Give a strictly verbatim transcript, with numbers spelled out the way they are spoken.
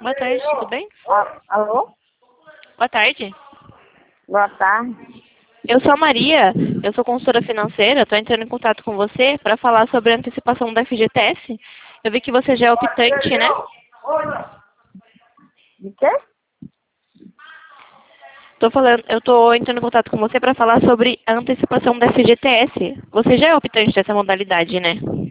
Boa tarde, tudo bem? Ah, alô? Boa tarde. Boa tarde. Eu sou a Maria, eu sou consultora financeira, estou entrando em contato com você para falar sobre a antecipação da F G T S. Eu vi que você já é optante, né? De quê? Tô falando, eu estou entrando em contato com você para falar sobre a antecipação da F G T S. Você já é optante dessa modalidade, né?